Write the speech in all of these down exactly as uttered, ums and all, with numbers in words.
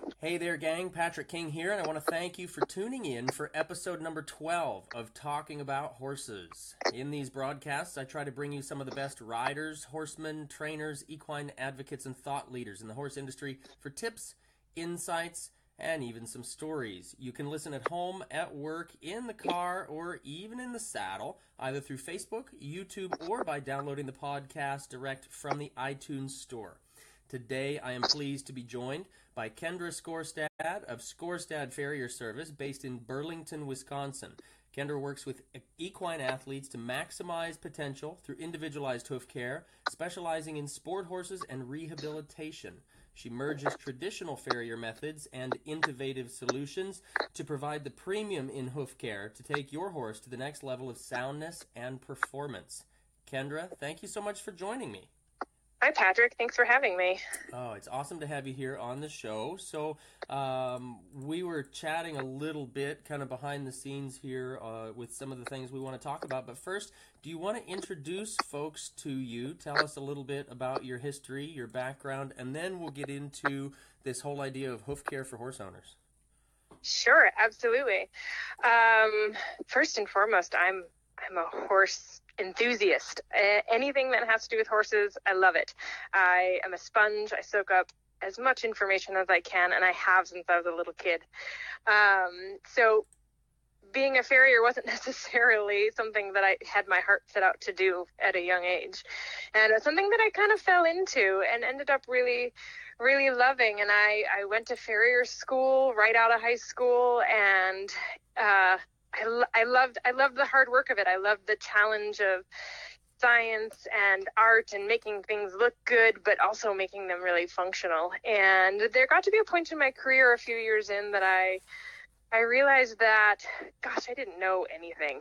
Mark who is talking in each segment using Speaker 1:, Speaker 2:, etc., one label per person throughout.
Speaker 1: Hey there, gang. Patrick King here, and I want to thank you for tuning in for episode number twelve of Talking About Horses. In these broadcasts, I try to bring you some of the best riders, horsemen, trainers, equine advocates, and thought leaders in the horse industry for tips, insights, and even some stories. You can listen at home, at work, in the car, or even in the saddle, either through Facebook, YouTube, or by downloading the podcast direct from the iTunes store. Today, I am pleased to be joined by Kendra Skorstad of Skorstad Farrier Service, based in Burlington, Wisconsin. Kendra works with equine athletes to maximize potential through individualized hoof care, specializing in sport horses and rehabilitation. She merges traditional farrier methods and innovative solutions to provide the premium in hoof care to take your horse to the next level of soundness and performance. Kendra, thank you so much for joining me.
Speaker 2: Hi, Patrick. Thanks for having me.
Speaker 1: Oh, it's awesome to have you here on the show. So um, we were chatting a little bit kind of behind the scenes here uh, with some of the things we want to talk about. But first, do you want to introduce folks to you? Tell us a little bit about your history, your background, and then we'll get into this whole idea of hoof care for horse owners.
Speaker 2: Sure, absolutely. Um, first and foremost, I'm I'm a horse enthusiast. Uh, anything that has to do with horses, I love it. I am a sponge. I soak up as much information as I can, and I have since I was a little kid. Um, so being a farrier wasn't necessarily something that I had my heart set out to do at a young age. And it's something that I kind of fell into and ended up really, really loving. And I, I went to farrier school right out of high school, and uh, I, I loved I loved the hard work of it. I loved the challenge of science and art and making things look good, but also making them really functional. And there got to be a point in my career a few years in that I I realized that, gosh, I didn't know anything.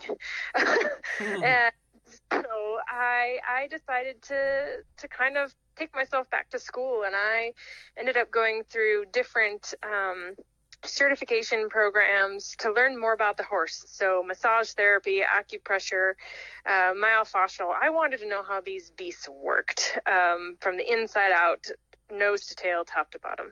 Speaker 2: And so I I decided to to kind of take myself back to school, and I ended up going through different um certification programs to learn more about the horse. So massage therapy, acupressure, uh, myofascial. I wanted to know how these beasts worked um, from the inside out, nose to tail, top to bottom.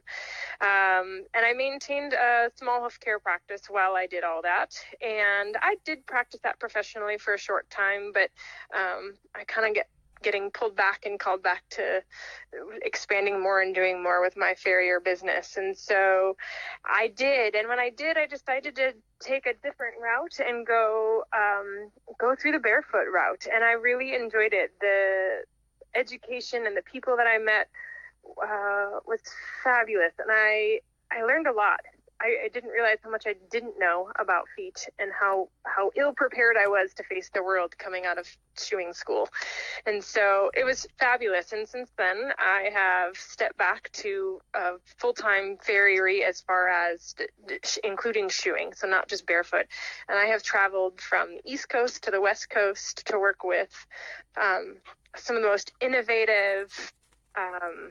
Speaker 2: Um, and I maintained a small hoof care practice while I did all that. And I did practice that professionally for a short time, but um, I kind of get getting pulled back and called back to expanding more and doing more with my farrier business. And so I did. And when I did, I decided to take a different route and go um, go through the barefoot route. And I really enjoyed it. The education and the people that I met uh, was fabulous. And I, I learned a lot. I, I didn't realize how much I didn't know about feet and how, how ill prepared I was to face the world coming out of shoeing school. And so it was fabulous. And since then, I have stepped back to a full-time farriery as far as d- d- including shoeing, so not just barefoot. And I have traveled from the East Coast to the West Coast to work with um, some of the most innovative um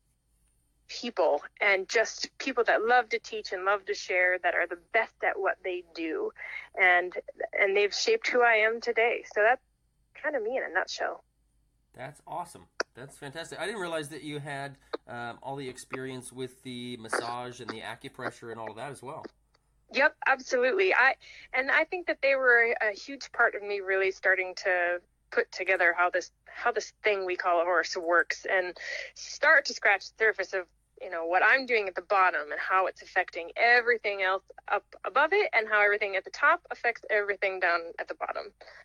Speaker 2: people, and just people that love to teach and love to share, that are the best at what they do, and and they've shaped who I am today. So that's kind of me in a nutshell.
Speaker 1: That's awesome. That's fantastic. I didn't realize that you had um, all the experience with the massage and the acupressure and all of that as well.
Speaker 2: Yep, absolutely. I and I think that they were a huge part of me really starting to put together how this how this thing we call a horse works, and start to scratch the surface of, you know, what I'm doing at the bottom and how it's affecting everything else up above it, and how everything at the top affects everything down at the bottom.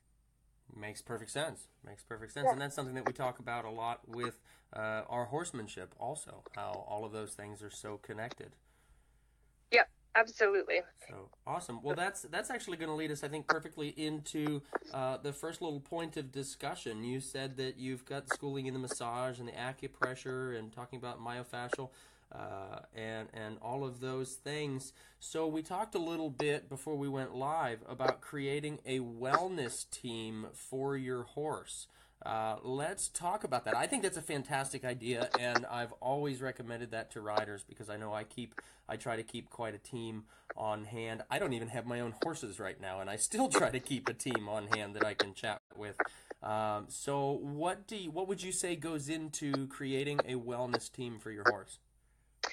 Speaker 1: Makes perfect sense. Makes perfect sense.
Speaker 2: Yeah.
Speaker 1: And that's something that we talk about a lot with uh, our horsemanship also, how all of those things are so connected.
Speaker 2: Yep, absolutely.
Speaker 1: So awesome. Well, that's that's actually going to lead us, I think, perfectly into uh, the first little point of discussion. You said that you've got schooling in the massage and the acupressure and talking about myofascial uh, and and all of those things. So we talked a little bit before we went live about creating a wellness team for your horse. Uh, let's talk about that. I think that's a fantastic idea, and I've always recommended that to riders because I know I keep, I try to keep quite a team on hand. I don't even have my own horses right now, and I still try to keep a team on hand that I can chat with. Um, so, what do you, what would you say goes into creating a wellness team for your horse?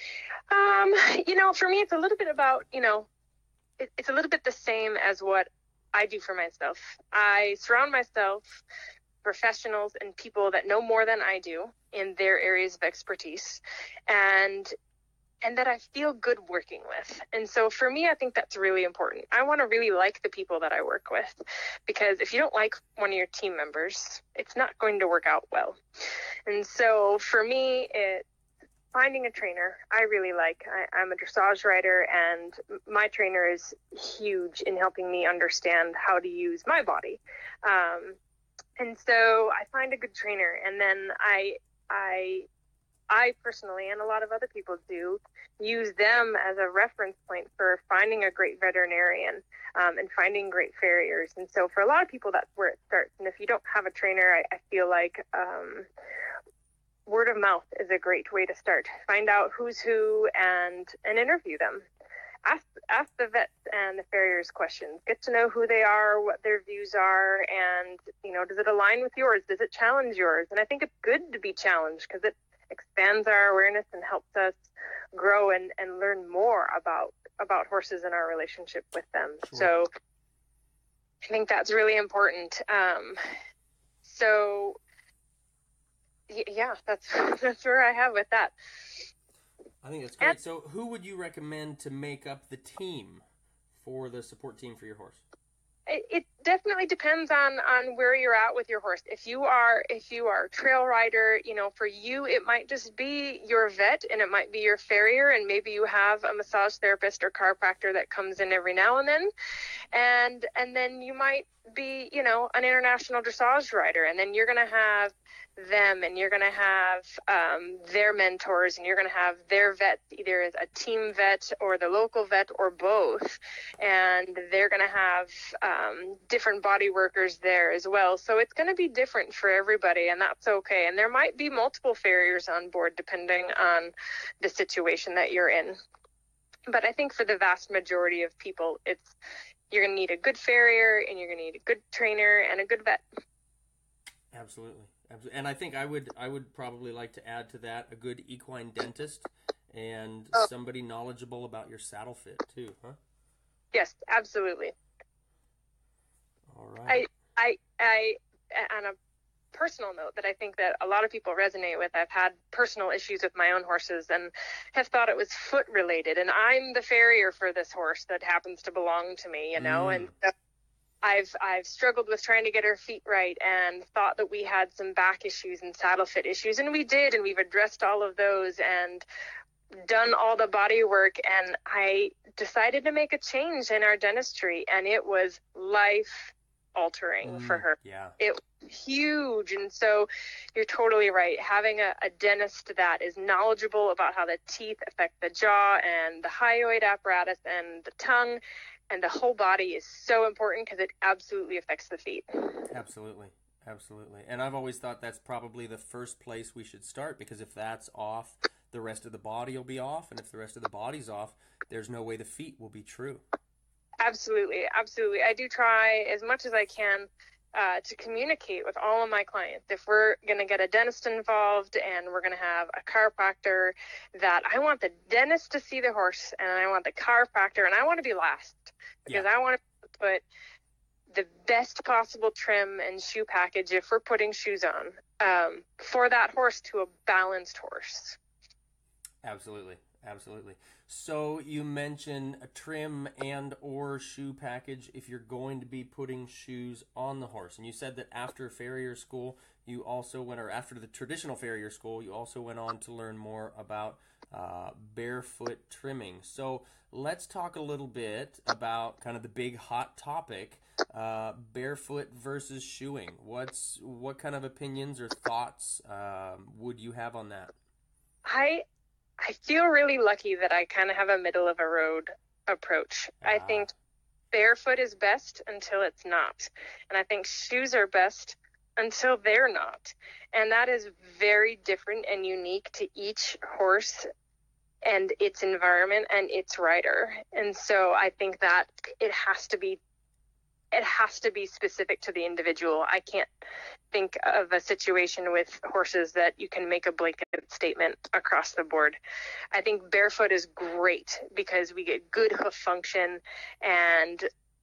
Speaker 2: Um, you know, for me, it's a little bit about, you know, it, it's a little bit the same as what I do for myself. I surround myself professionals and people that know more than I do in their areas of expertise, and and that I feel good working with. And so for me, I think that's really important. I want to really like the people that I work with, because if you don't like one of your team members, it's not going to work out well. And so for me, it finding a trainer I really like. I, I'm a dressage rider, and my trainer is huge in helping me understand how to use my body. Um, and so I find a good trainer, and then I, I, I personally, and a lot of other people do, use them as a reference point for finding a great veterinarian um, and finding great farriers. And so for a lot of people, that's where it starts. And if you don't have a trainer, I, I feel like um, word of mouth is a great way to start. Find out who's who and and interview them. Ask ask the vets and the farriers questions. Get to know who they are, what their views are, and, you know, does it align with yours? Does it challenge yours? And I think it's good to be challenged, because it expands our awareness and helps us grow and, and learn more about about horses and our relationship with them. Sure. So I think that's really important. Um, so yeah, that's that's where I have with that.
Speaker 1: I think that's great. And, so who would you recommend to make up the team for the support team for your horse?
Speaker 2: It, it definitely depends on, on where you're at with your horse. If you are if you are a trail rider, you know, for you, it might just be your vet, and it might be your farrier, and maybe you have a massage therapist or chiropractor that comes in every now and then. And and then you might be, you know, an international dressage rider, and then you're going to have them, and you're going to have um, their mentors, and you're going to have their vet, either as a team vet or the local vet or both, and they're going to have um, different body workers there as well. So it's going to be different for everybody, and that's okay. And there might be multiple farriers on board depending on the situation that you're in. But I think for the vast majority of people, it's you're going to need a good farrier, and you're going to need a good trainer and a good vet.
Speaker 1: Absolutely. And I think I would I would probably like to add to that a good equine dentist and oh. somebody knowledgeable about your saddle fit too, huh?
Speaker 2: Yes, absolutely.
Speaker 1: All right.
Speaker 2: I, I, I, on a personal note that I think that a lot of people resonate with, I've had personal issues with my own horses and have thought it was foot related, and I'm the farrier for this horse that happens to belong to me, you know, mm. and so I've I've struggled with trying to get her feet right, and thought that we had some back issues and saddle fit issues, and we did, and we've addressed all of those and done all the body work, and I decided to make a change in our dentistry, and it was life altering mm, for her.
Speaker 1: Yeah.
Speaker 2: It was huge. And so you're totally right. Having a, a dentist that is knowledgeable about how the teeth affect the jaw and the hyoid apparatus and the tongue and the whole body is so important, because it absolutely affects the feet.
Speaker 1: Absolutely. Absolutely. And I've always thought that's probably the first place we should start, because if that's off, the rest of the body will be off. And if the rest of the body's off, there's no way the feet will be true.
Speaker 2: Absolutely. Absolutely. I do try as much as I can uh, to communicate with all of my clients. If we're going to get a dentist involved and we're going to have a chiropractor, that I want the dentist to see the horse, and I want the chiropractor, and I want to be last, because yeah. I want to put the best possible trim and shoe package, if we're putting shoes on, um, for that horse, to a balanced horse.
Speaker 1: Absolutely. Absolutely. So you mentioned a trim and or shoe package if you're going to be putting shoes on the horse. And you said that after farrier school, you also went, or after the traditional farrier school, you also went on to learn more about uh, barefoot trimming. So let's talk a little bit about kind of the big hot topic, uh, barefoot versus shoeing. What's what kind of opinions or thoughts um, would you have on that?
Speaker 2: I I feel really lucky that I kind of have a middle of a road approach. Ah. I think barefoot is best until it's not. And I think shoes are best until they're not. And that is very different and unique to each horse and its environment and its rider. And so I think that it has to be it has to be specific to the individual. I can't think of a situation with horses that you can make a blanket statement across the board. I think barefoot is great because we get good hoof function, and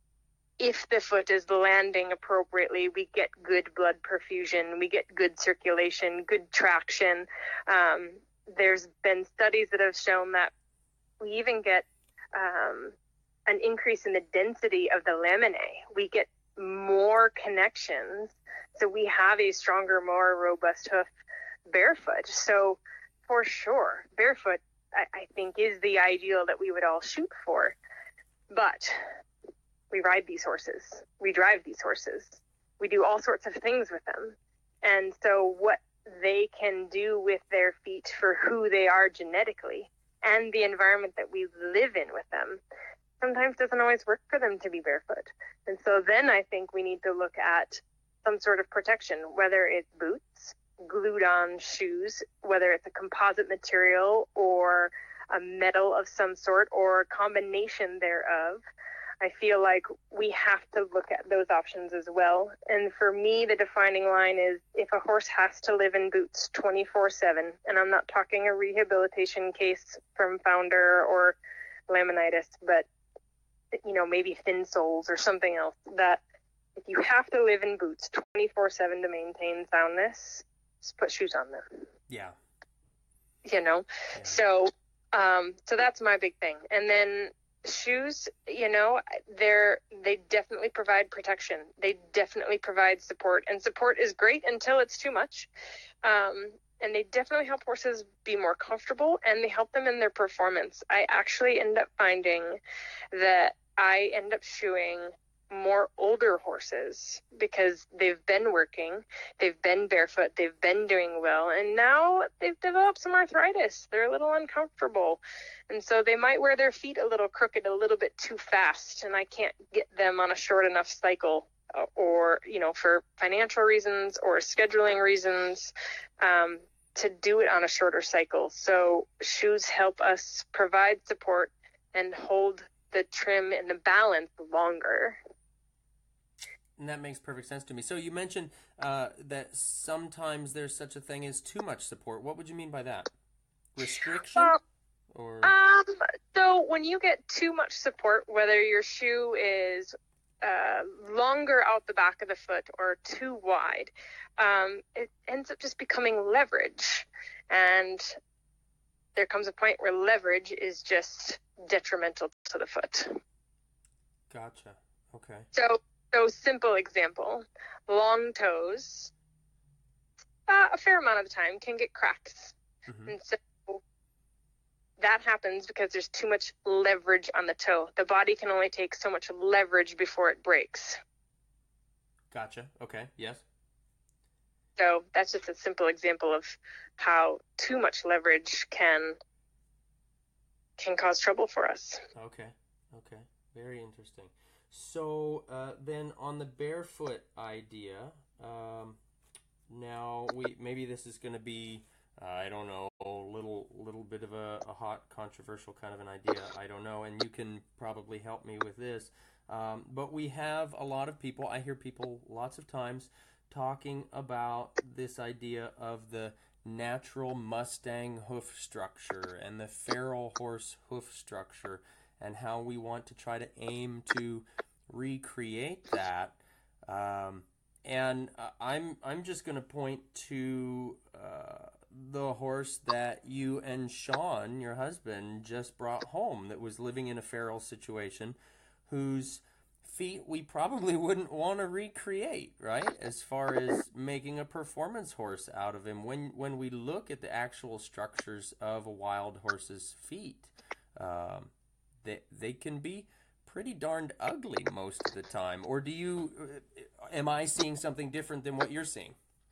Speaker 2: if the foot is landing appropriately, we get good blood perfusion, we get good circulation, good traction. Um, there's been studies that have shown that we even get um, an increase in the density of the laminae. We get more connections, so we have a stronger, more robust hoof barefoot. So for sure, barefoot, I, I think, is the ideal that we would all shoot for. But we ride these horses, we drive these horses, we do all sorts of things with them. And so what they can do with their feet for who they are genetically and the environment that we live in with them sometimes doesn't always work for them to be barefoot. And so then I think we need to look at some sort of protection, whether it's boots, glued on shoes, whether it's a composite material or a metal of some sort or a combination thereof. I feel like we have to look at those options as well. And for me, the defining line is if a horse has to live in boots twenty-four seven, and I'm not talking a rehabilitation case from founder or laminitis, but, you know, maybe thin soles or something else, that if you have to live in boots twenty-four seven to maintain soundness, just put shoes on them.
Speaker 1: Yeah.
Speaker 2: You know,
Speaker 1: yeah.
Speaker 2: so, um, so that's my big thing. And then shoes, you know, they're, they definitely provide protection. They definitely provide support, and support is great until it's too much. Um, and they definitely help horses be more comfortable, and they help them in their performance. I actually end up finding that I end up shoeing more older horses because they've been working, they've been barefoot, they've been doing well, and now they've developed some arthritis. They're a little uncomfortable, and so they might wear their feet a little crooked a little bit too fast, and I can't get them on a short enough cycle, or, you know, for financial reasons or scheduling reasons, um, to do it on a shorter cycle. So shoes help us provide support and hold the trim and the balance longer.
Speaker 1: And that makes perfect sense to me. So you mentioned uh, that sometimes there's such a thing as too much support. What would you mean by that? Restriction?
Speaker 2: Well,
Speaker 1: or
Speaker 2: um, so when you get too much support, whether your shoe is uh, longer out the back of the foot or too wide, um, it ends up just becoming leverage. And there comes a point where leverage is just detrimental to the foot.
Speaker 1: Gotcha. Okay.
Speaker 2: So, so simple example, long toes, uh, a fair amount of the time can get cracks. Mm-hmm. And so that happens because there's too much leverage on the toe. The body can only take so much leverage before it breaks.
Speaker 1: Gotcha. Okay. Yes.
Speaker 2: So that's just a simple example of how too much leverage can can cause trouble for us.
Speaker 1: Okay. Okay. Very interesting. So uh, then on the barefoot idea, um, now we maybe this is going to be, uh, I don't know, a little little bit of a, a hot, controversial kind of an idea. I don't know, and you can probably help me with this. Um, but we have a lot of people, I hear people lots of times talking about this idea of the natural Mustang hoof structure and the feral horse hoof structure, and how we want to try to aim to recreate that. Um, and uh, I'm I'm just going to point to uh, the horse that you and Sean, your husband, just brought home that was living in a feral situation, whose feet we probably wouldn't want to recreate, right? As far as making a performance horse out of him. When when we look at the actual structures of a wild horse's feet, um, they they can be pretty darned ugly most of the time. Or do you? Am I seeing something different than what you're seeing?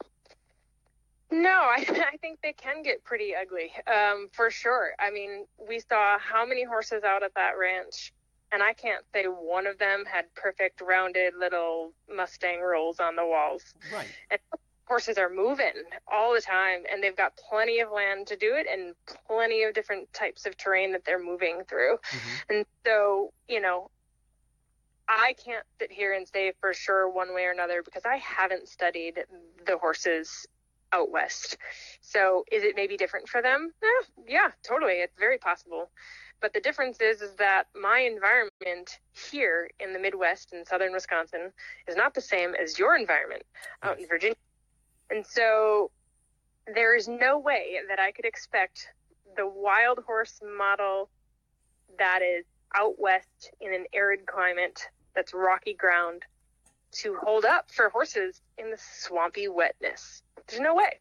Speaker 2: No, I, I think they can get pretty ugly, um, for sure. I mean, we saw how many horses out at that ranch, and I can't say one of them had perfect rounded little Mustang rolls on the walls.
Speaker 1: Right.
Speaker 2: And horses are moving all the time, and they've got plenty of land to do it and plenty of different types of terrain that they're moving through. Mm-hmm. And so, you know, I can't sit here and say for sure one way or another because I haven't studied the horses out west. So is it maybe different for them? Eh, yeah, totally. It's very possible. But the difference is, is that my environment here in the Midwest in southern Wisconsin is not the same as your environment out in Virginia. And so there is no way that I could expect the wild horse model that is out west in an arid climate that's rocky ground to hold up for horses in the swampy wetness. There's no way.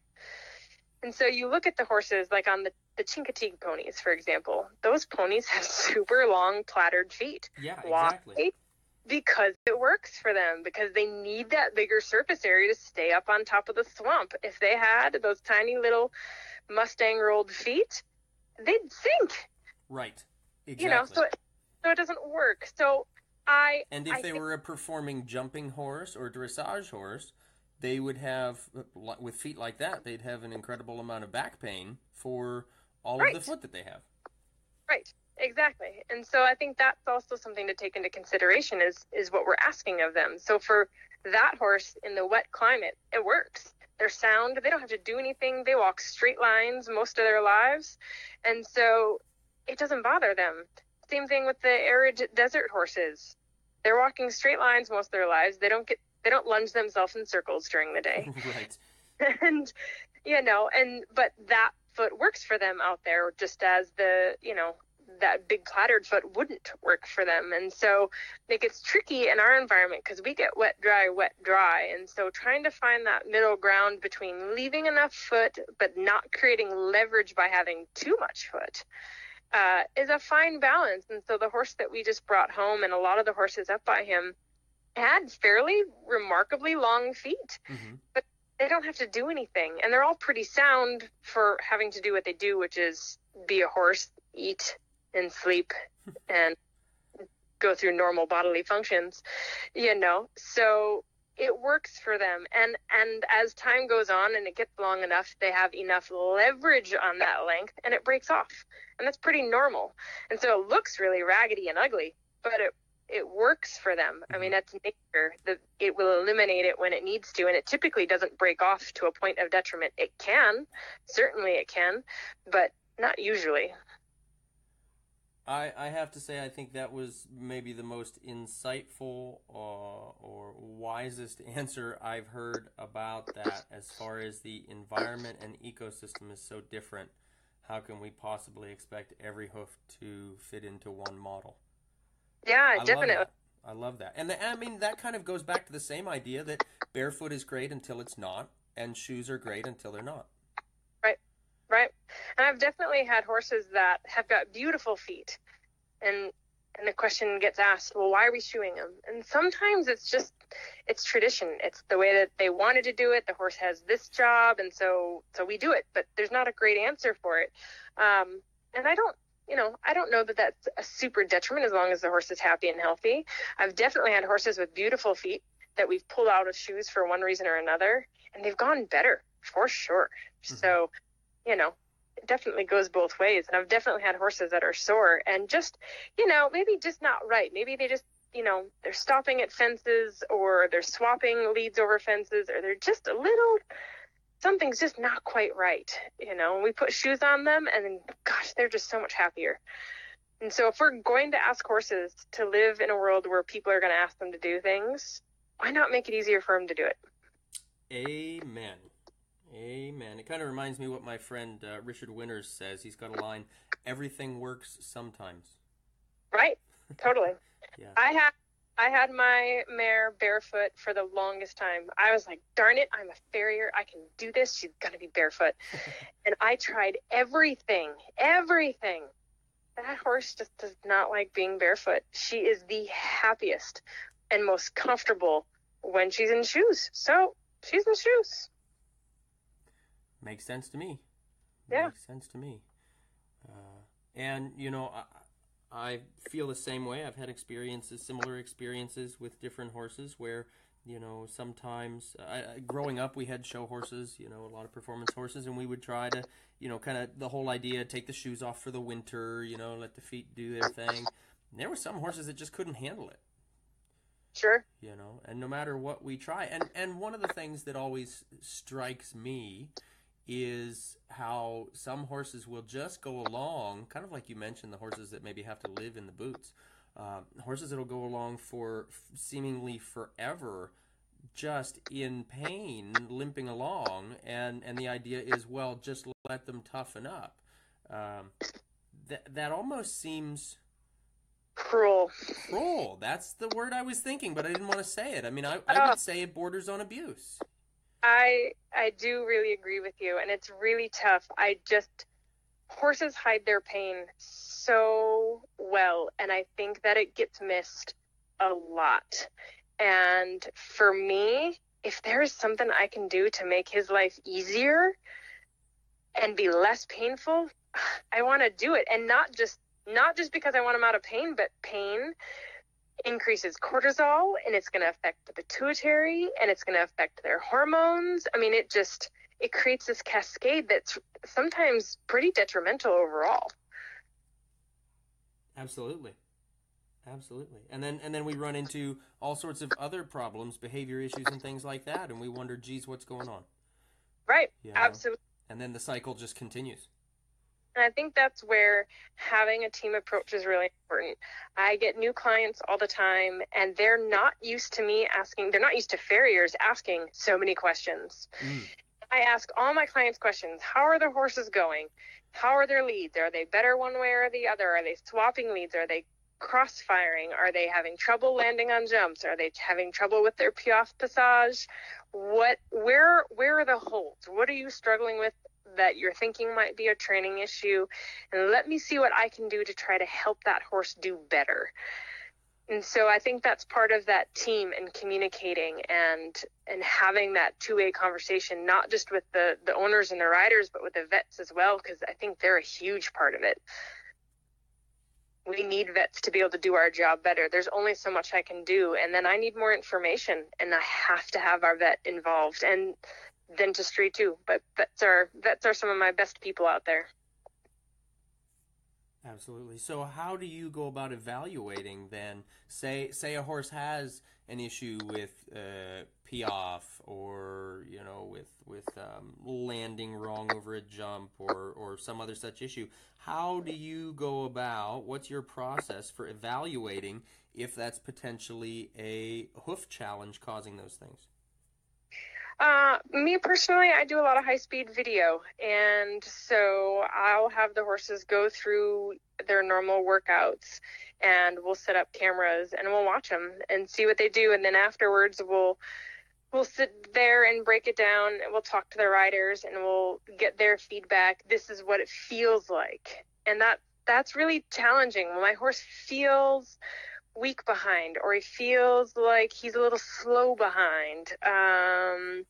Speaker 2: And so you look at the horses like on the, the Chincoteague ponies, for example. Those ponies have super long plaited feet.
Speaker 1: Yeah,
Speaker 2: Why?
Speaker 1: exactly.
Speaker 2: Because it works for them, because they need that bigger surface area to stay up on top of the swamp. If they had those tiny little Mustang rolled feet, they'd sink.
Speaker 1: Right. Exactly.
Speaker 2: You know, so it, so it doesn't work. So I
Speaker 1: And if
Speaker 2: I
Speaker 1: they
Speaker 2: think,
Speaker 1: were a performing jumping horse or dressage horse, they would have, with feet like that, they'd have an incredible amount of back pain for all
Speaker 2: right.
Speaker 1: of the foot that they have.
Speaker 2: Right. Exactly. And so I think that's also something to take into consideration is is what we're asking of them. So for that horse in the wet climate, it works. They're sound. They don't have to do anything. They walk straight lines most of their lives. And so it doesn't bother them. Same thing with the arid desert horses. They're walking straight lines most of their lives. They don't get they don't lunge themselves in circles during the day.
Speaker 1: Right.
Speaker 2: And you know, and but that foot works for them out there just as the, you know, that big plaited foot wouldn't work for them. And so it gets tricky in our environment because we get wet, dry, wet, dry. And so trying to find that middle ground between leaving enough foot but not creating leverage by having too much foot uh, is a fine balance. And so the horse that we just brought home and a lot of the horses up by him had fairly remarkably long feet,
Speaker 1: Mm-hmm.
Speaker 2: but they don't have to do anything. And they're all pretty sound for having to do what they do, which is be a horse, eat, and sleep and go through normal bodily functions, you know, so it works for them. And, and as time goes on and it gets long enough, they have enough leverage on that length and it breaks off. And that's pretty normal. And so it looks really raggedy and ugly, but it, it works for them. I mean, that's nature. The, it will eliminate it when it needs to. And it typically doesn't break off to a point of detriment. It can, certainly it can, but not usually.
Speaker 1: I, I have to say, I think that was maybe the most insightful uh, or wisest answer I've heard about that. As far as the environment and ecosystem is so different, how can we possibly expect every hoof to fit into one model?
Speaker 2: Yeah,
Speaker 1: I
Speaker 2: definitely.
Speaker 1: Love that. I love that. And the, I mean, that kind of goes back to the same idea that barefoot is great until it's not, and shoes are great until they're not.
Speaker 2: Right. Right. And I've definitely had horses that have got beautiful feet. And and the question gets asked, well, why are we shoeing them? And sometimes it's just, it's tradition. It's the way that they wanted to do it. The horse has this job, and so so we do it. But there's not a great answer for it. Um, and I don't, you know, I don't know that that's a super detriment as long as the horse is happy and healthy. I've definitely had horses with beautiful feet that we've pulled out of shoes for one reason or another, and they've gone better for sure. Mm-hmm. So, you know, it definitely goes both ways. And I've definitely had horses that are sore and just, you know, maybe just not right. Maybe they just, you know, they're stopping at fences, or they're swapping leads over fences, or they're just a little, something's just not quite right. You know, we put shoes on them and then, gosh, they're just so much happier. And so if we're going to ask horses to live in a world where people are going to ask them to do things, why not make it easier for them to do it?
Speaker 1: Amen. Amen. It kind of reminds me what my friend uh, Richard Winters says. He's got a line, everything works sometimes.
Speaker 2: Right. Totally.
Speaker 1: Yeah.
Speaker 2: I had I had my mare barefoot for the longest time. I was like, darn it, I'm a farrier. I can do this. She's going to be barefoot. And I tried everything, everything. That horse just does not like being barefoot. She is the happiest and most comfortable when she's in shoes. So she's in shoes.
Speaker 1: Makes sense to me.
Speaker 2: Yeah.
Speaker 1: Makes sense to me. Uh, and, you know, I, I feel the same way. I've had experiences, similar experiences with different horses where, you know, sometimes, uh, growing up, we had show horses, you know, a lot of performance horses, and we would try to, you know, kind of the whole idea, take the shoes off for the winter, you know, let the feet do their thing. And there were some horses that just couldn't handle it.
Speaker 2: Sure.
Speaker 1: You know, and no matter what we try, and and one of the things that always strikes me is how some horses will just go along, kind of like you mentioned, the horses that maybe have to live in the boots, uh, horses that'll go along for seemingly forever, just in pain, limping along, and and the idea is, well, just let them toughen up. Um, that that almost seems
Speaker 2: Cruel.
Speaker 1: cruel. That's the word I was thinking, but I didn't want to say it. I mean, I, I
Speaker 2: Oh,
Speaker 1: would say it borders on abuse.
Speaker 2: I I do really agree with you, and it's really tough. I just horses hide their pain so well, and I think that it gets missed a lot. And for me, if there is something I can do to make his life easier and be less painful, I want to do it. And not just not just because I want him out of pain, but pain increases cortisol, and it's going to affect the pituitary, and it's going to affect their hormones. I mean, it just it creates this cascade that's sometimes pretty detrimental overall.
Speaker 1: Absolutely. Absolutely. And then and then we run into all sorts of other problems, behavior issues and things like that, and we wonder, geez, what's going on?
Speaker 2: Right.
Speaker 1: You know?
Speaker 2: Absolutely.
Speaker 1: And then the cycle just continues.
Speaker 2: And I think that's where having a team approach is really important. I get new clients all the time, and they're not used to me asking, they're not used to farriers asking so many questions.
Speaker 1: Mm.
Speaker 2: I ask all my clients questions. How are their horses going? How are their leads? Are they better one way or the other? Are they swapping leads? Are they cross-firing? Are they having trouble landing on jumps? Are they having trouble with their piaffe passage? What, where, where are the holds? What are you struggling with that you're thinking might be a training issue? And let me see what I can do to try to help that horse do better. And so I think that's part of that team and communicating and and having that two-way conversation, not just with the, the owners and the riders, but with the vets as well, because I think they're a huge part of it. We need vets to be able to do our job better. There's only so much I can do, and then I need more information, and I have to have our vet involved, and dentistry too. But vets are vets are some of my best people out there.
Speaker 1: Absolutely. So how do you go about evaluating then? Say say a horse has an issue with uh, piaffe, or you know, with with um, landing wrong over a jump, or or some other such issue. How do you go about? What's your process for evaluating if that's potentially a hoof challenge causing those things?
Speaker 2: Uh, me personally, I do a lot of high-speed video, and so I'll have the horses go through their normal workouts, and we'll set up cameras, and we'll watch them and see what they do, and then afterwards we'll we'll sit there and break it down, and we'll talk to the riders, and we'll get their feedback. This is what it feels like, and that that's really challenging. When my horse feels weak behind, or he feels like he's a little slow behind, um,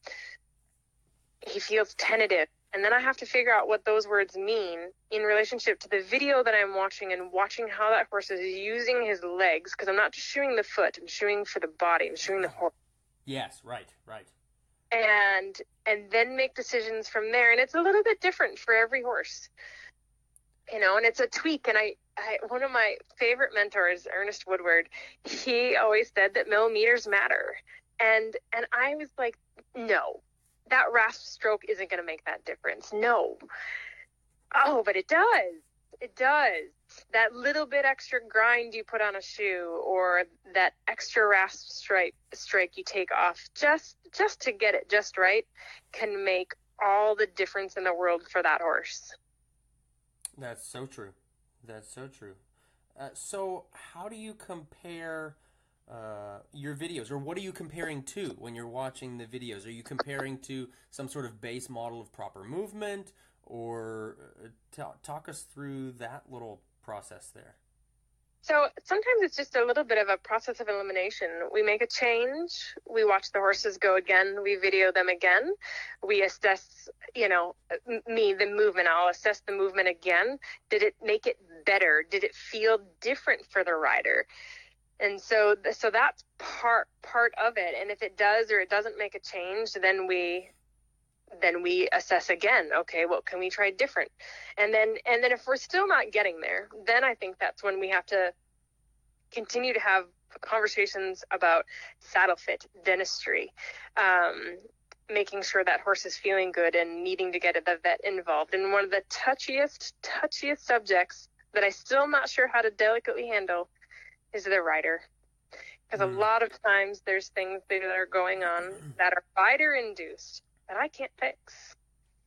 Speaker 2: he feels tentative, and then I have to figure out what those words mean in relationship to the video that I'm watching, and watching how that horse is using his legs, because I'm not just shoeing the foot, I'm shoeing for the body, I'm shoeing the horse.
Speaker 1: Yes, right, right.
Speaker 2: And and then make decisions from there, and it's a little bit different for every horse, you know, and it's a tweak. And I, I one of my favorite mentors, Ernest Woodward, he always said that millimeters matter, and and I was like, no, that rasp stroke isn't going to make that difference. No. Oh, but it does. It does. That little bit extra grind you put on a shoe, or that extra rasp strike strike you take off just just to get it just right, can make all the difference in the world for that horse.
Speaker 1: That's so true. That's so true. Uh, so how do you compare uh, your videos, or what are you comparing to when you're watching the videos? Are you comparing to some sort of base model of proper movement, or uh, t- talk us through that little process there?
Speaker 2: So sometimes it's just a little bit of a process of elimination. We make a change, we watch the horses go again, we video them again, we assess, you know, me, the movement, I'll assess the movement again. Did it make it better? Did it feel different for the rider? And so, so that's part, part of it. And if it does, or it doesn't make a change, then we, then we assess again. Okay, what can we try different? And then, and then if we're still not getting there, then I think that's when we have to continue to have conversations about saddle fit, dentistry, um, making sure that horse is feeling good and needing to get the vet involved. And one of the touchiest, touchiest subjects that I still not sure how to delicately handle is the rider. Because mm. a lot of times there's things that are going on that are rider induced that I can't fix.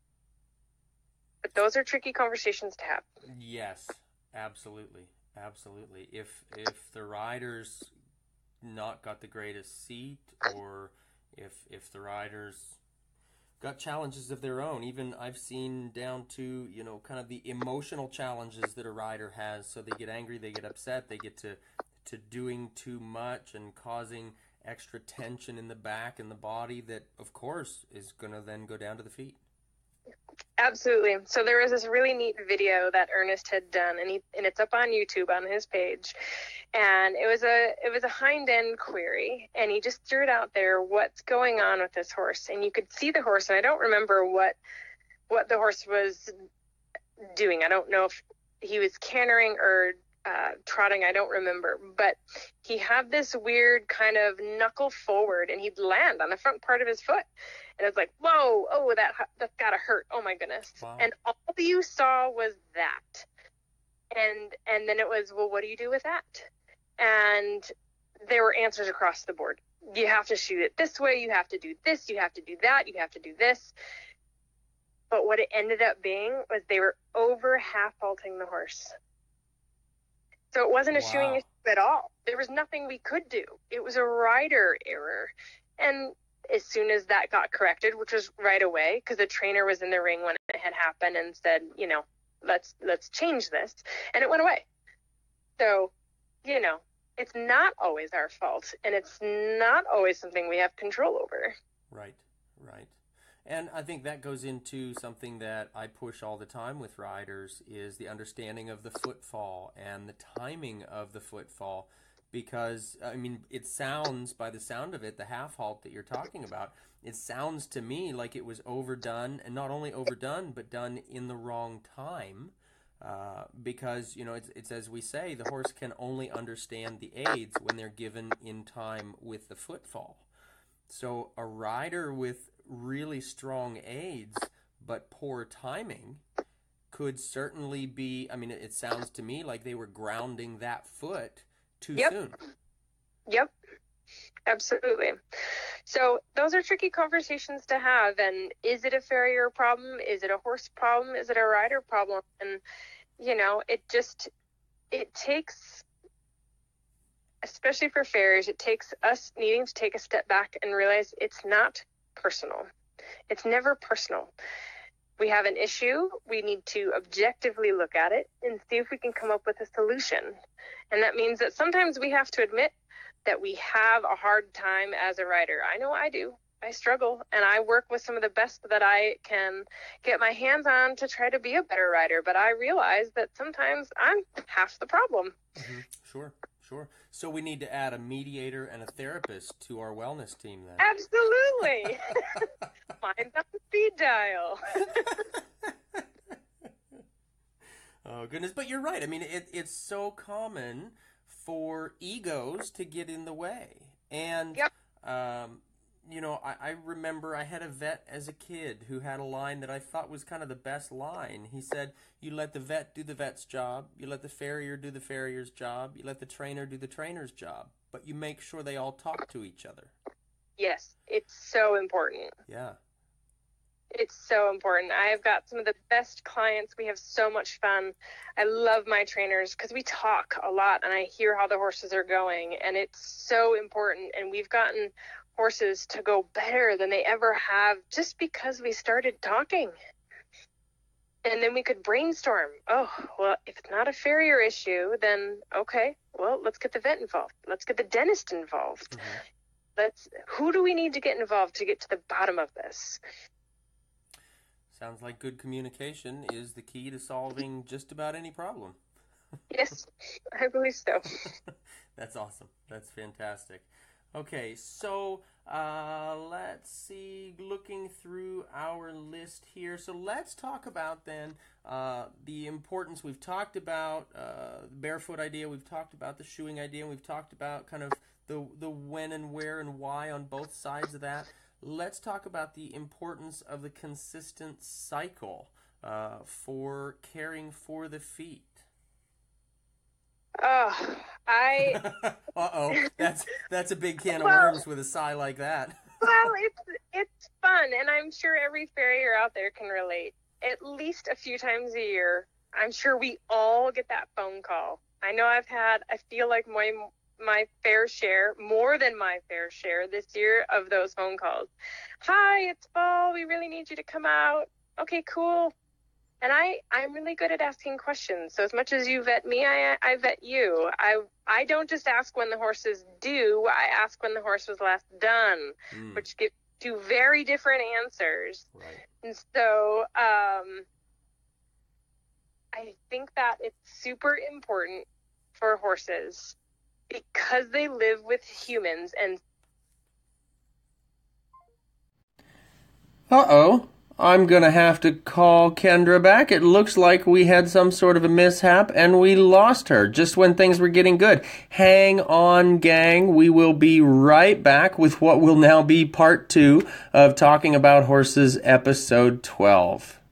Speaker 2: But those are tricky conversations to have.
Speaker 1: Yes, absolutely. Absolutely. If if the rider's not got the greatest seat, or if if the rider's got challenges of their own, even I've seen down to, you know, kind of the emotional challenges that a rider has. So they get angry, they get upset, they get to, to doing too much and causing extra tension in the back and the body that, of course, is going to then go down to the feet.
Speaker 2: Absolutely. So there was this really neat video that Ernest had done, and he and it's up on YouTube on his page. And it was a it was a hind end query, and he just threw it out there. What's going on with this horse? And you could see the horse, and I don't remember what what the horse was doing. I don't know if he was cantering or uh, trotting. I don't remember, but he had this weird kind of knuckle forward, and he'd land on the front part of his foot. And it was like, whoa, oh, that, that's gotta hurt. Oh my goodness. Wow. And all you saw was that. And, and then it was, well, what do you do with that? And there were answers across the board. You have to shoot it this way. You have to do this. You have to do that. You have to do this. But what it ended up being was they were over half faulting the horse. So it wasn't a wow. shoeing issue at all. There was nothing we could do. It was a rider error. And as soon as that got corrected, which was right away, because the trainer was in the ring when it had happened and said, you know, let's let's change this, and it went away. So, you know, it's not always our fault, and it's not always something we have control over.
Speaker 1: Right, right. And I think that goes into something that I push all the time with riders, is the understanding of the footfall and the timing of the footfall. Because, I mean, it sounds, by the sound of it, the half halt that you're talking about, it sounds to me like it was overdone, and not only overdone, but done in the wrong time. Uh, because, you know, it's, it's as we say, the horse can only understand the aids when they're given in time with the footfall. So a rider with really strong aids, but poor timing, could certainly be, I mean, it, it sounds to me like they were grounding that foot too
Speaker 2: yep.
Speaker 1: soon.
Speaker 2: Yep, absolutely. So those are tricky conversations to have. And is it a farrier problem? Is it a horse problem? Is it a rider problem? And, you know, it just, it takes, especially for farriers, it takes us needing to take a step back and realize it's not personal. It's never personal. We have an issue. We need to objectively look at it and see if we can come up with a solution. And that means that sometimes we have to admit that we have a hard time as a rider. I know I do. I struggle, and I work with some of the best that I can get my hands on to try to be a better rider. But I realize that sometimes I'm half the problem.
Speaker 1: Mm-hmm. Sure, sure. So we need to add a mediator and a therapist to our wellness team then.
Speaker 2: Absolutely. Mine's on the speed dial.
Speaker 1: Oh, goodness. But you're right. I mean, it, it's so common for egos to get in the way. And,
Speaker 2: yep.
Speaker 1: um, you know, I, I remember I had a vet as a kid who had a line that I thought was kind of the best line. He said, you let the vet do the vet's job, you let the farrier do the farrier's job, you let the trainer do the trainer's job, but you make sure they all talk to each other.
Speaker 2: Yes, it's so important.
Speaker 1: Yeah.
Speaker 2: It's so important. I have got some of the best clients. We have so much fun. I love my trainers because we talk a lot and I hear how the horses are going, and it's so important. And we've gotten horses to go better than they ever have just because we started talking. And then we could brainstorm. Oh, well, if it's not a farrier issue, then okay, well, let's get the vet involved. Let's get the dentist involved. Mm-hmm. Let's, who do we need to get involved to get to the bottom of this?
Speaker 1: Sounds like good communication is the key to solving just about any problem.
Speaker 2: Yes, I believe so.
Speaker 1: That's awesome. That's fantastic. Okay, so uh, let's see, looking through our list here. So let's talk about then uh, the importance. We've talked about uh, the barefoot idea, we've talked about the shoeing idea, and we've talked about kind of the, the when and where and why on both sides of that. Let's talk about the importance of the consistent cycle uh, for caring for the feet.
Speaker 2: Oh, I.
Speaker 1: Uh-oh, that's that's a big can of
Speaker 2: well,
Speaker 1: worms with a sigh like that.
Speaker 2: well, it's it's fun, and I'm sure every farrier out there can relate. At least a few times a year, I'm sure we all get that phone call. I know I've had, I feel like my my fair share, more than my fair share this year of those phone calls. Hi, it's fall. We really need you to come out. Okay, cool. And I, I'm really good at asking questions. So as much as you vet me, I, I vet you. I, I don't just ask when the horse is due. I ask when the horse was last done, mm. which get two very different answers.
Speaker 1: Right.
Speaker 2: And so um, I think that it's super important for horses because they live with humans. And
Speaker 1: uh-oh. I'm going to have to call Kendra back. It looks like we had some sort of a mishap and we lost her just when things were getting good. Hang on, gang. We will be right back with what will now be part two of Talking About Horses, episode twelve.